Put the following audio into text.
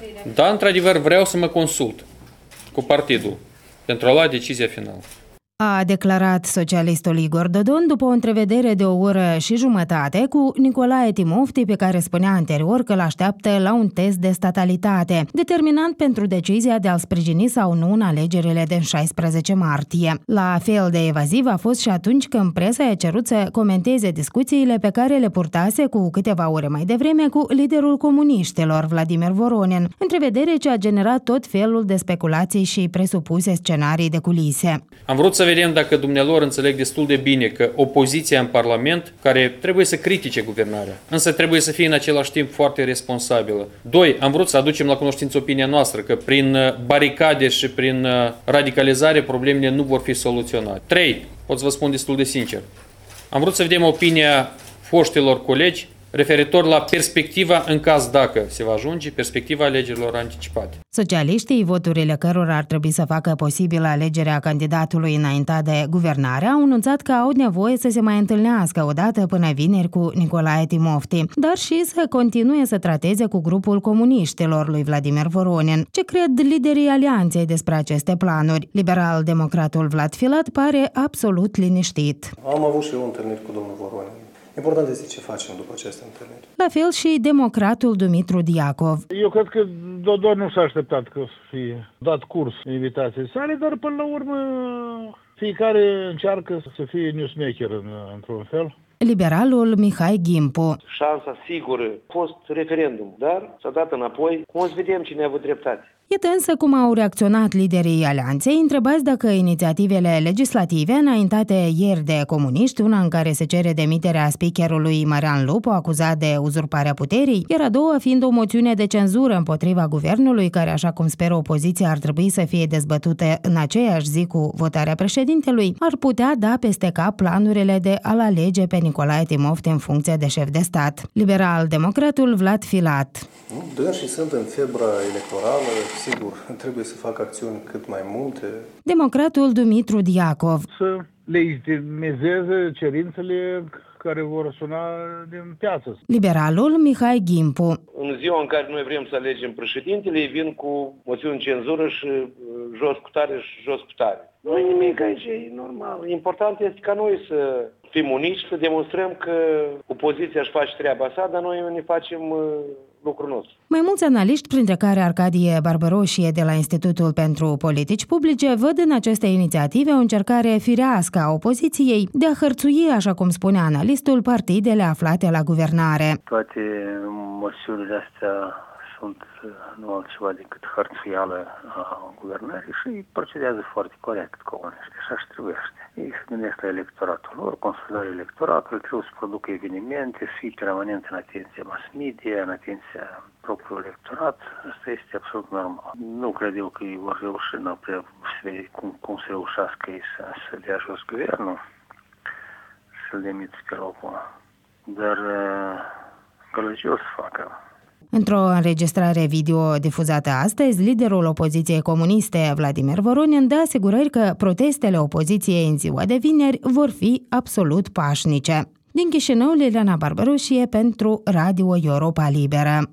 Da, într-adevăr, vreau să mă consult cu partidul pentru a lua decizia finală. A declarat socialistul Igor Dodon după o întrevedere de o oră și jumătate cu Nicolae Timofti, pe care spunea anterior că l-așteaptă la un test de statalitate, determinant pentru decizia de a-l sprijini sau nu în alegerile de 16 martie. La fel de evaziv a fost și atunci când presa i-a cerut să comenteze discuțiile pe care le purtase cu câteva ore mai devreme cu liderul comuniștilor, Vladimir Voronin, întrevedere ce a generat tot felul de speculații și presupuse scenarii de culise. Am vrut să vedem dacă dumnealor înțeleg destul de bine că opoziția în Parlament, care trebuie să critique guvernarea, însă trebuie să fie în același timp foarte responsabilă. 2. Am vrut să aducem la cunoștință opinia noastră că prin baricade și prin radicalizare problemele nu vor fi soluționate. 3. Pot să vă spun destul de sincer. Am vrut să vedem opinia foștilor colegi referitor la perspectiva în caz dacă se va ajunge, perspectiva alegerilor anticipate. Socialiștii, voturile cărora ar trebui să facă posibilă alegerea candidatului înaintat de guvernare, au anunțat că au nevoie să se mai întâlnească odată până vineri cu Nicolae Timofti, dar și să continue să trateze cu grupul comuniștilor lui Vladimir Voronin. Ce cred liderii alianței despre aceste planuri? Liberal-democratul Vlad Filat pare absolut liniștit. Am avut și eu întâlniri cu domnul Voronin. Important este ce facem după aceste întâlniri. La fel și democratul Dumitru Diacov. Eu cred că Dodon nu s-a așteptat că să fie dat curs invitației sale, dar până la urmă fiecare încearcă să fie newsmaker într-un fel. Liberalul Mihai Gimpu. Șansa sigură a fost referendum, dar s-a dat înapoi. Cum să vedem cine a avut dreptate. Iată însă cum au reacționat liderii alianței, întrebați dacă inițiativele legislative înaintate ieri de comuniști, una în care se cere demiterea speakerului Marian Lupu, acuzat de uzurparea puterii, iar a doua fiind o moțiune de cenzură împotriva guvernului, care, așa cum speră opoziția, ar trebui să fie dezbătute în aceeași zi cu votarea președintelui, ar putea da peste cap planurile de a-l alege pe Nicolae Timofti în funcție de șef de stat. Liberal-democratul Vlad Filat. Dânsii sunt în febra electorală, sigur, trebuie să facă acțiuni cât mai multe. Democratul Dumitru Diacov. Să legitimizeze cerințele care vor suna din piață. Liberalul Mihai Gimpu. În ziua în care noi vrem să alegem președintele, ei vin cu moțiuni de cenzură și jos cu tare și jos cu tare. Nu e nimic aici, e normal. Important este ca noi să fim uniți, să demonstrăm că opoziția își face treaba sa, dar noi ne facem lucrul nostru. Mai mulți analiști, printre care Arcadie Barbăroșie de la Institutul pentru Politici Publice, văd în aceste inițiative o încercare firească a opoziției de a hărțui, așa cum spune analistul, partidele aflate la guvernare. Toate măsurile astea sunt nu altceva decât hărțuială a guvernării și procedează foarte corect comuniști, așa și trebuiește. Ei se gândesc la electoratul lor, consolidarea electoratului, trebuie să producă evenimente, să fie permanent în atenția mass media, în atenția propriului electorat. Asta este absolut normal. Nu cred eu că ei vor reuși cum să reușească ei să dea jos guvernul, să-l demită pe locul. Dar gălăgios să facă. Într-o înregistrare video difuzată astăzi, liderul opoziției comuniste, Vladimir Voronin, dă asigurări că protestele opoziției în ziua de vineri vor fi absolut pașnice. Din Chișinău, Liliana Barbărușie pentru Radio Europa Liberă.